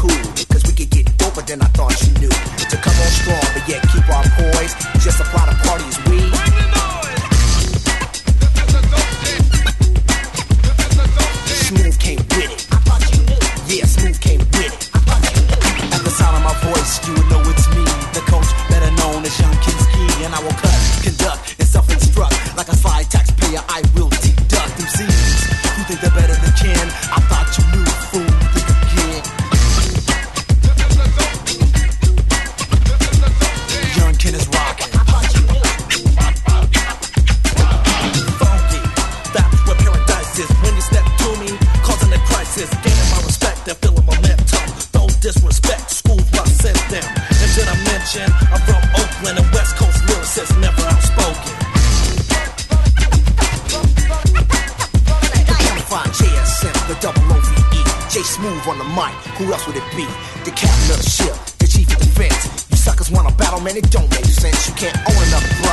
cool, cause we could get doper than I thought you knew. To come on strong, but yet keep our poise. Just apply the parties we. Smooth came with it. I thought you knew. Yeah, Smooth came with it. I thought you knew. At the sound of my voice, you would know it's me, the coach better known as Young Kinski, and I will cut, conduct, and self-instruct like a sly taxpayer. I will deduct them C's who think they're better than Ken. I thought you knew, fool. Think again. Young Ken is rocking. I thought you knew. Funky, that's where paradise is. When you step to me, causing a crisis, gaining my respect and feeling momentum. Don't disrespect schools where I sent them. And did I mention I'm from Oakland and West Coast lyricists never outspoken. Find JSM, the double OVE, J Smooth on the mic, who else would it be? The captain of the ship, the chief of defense. You suckers wanna battle, man, it don't make sense. You can't own another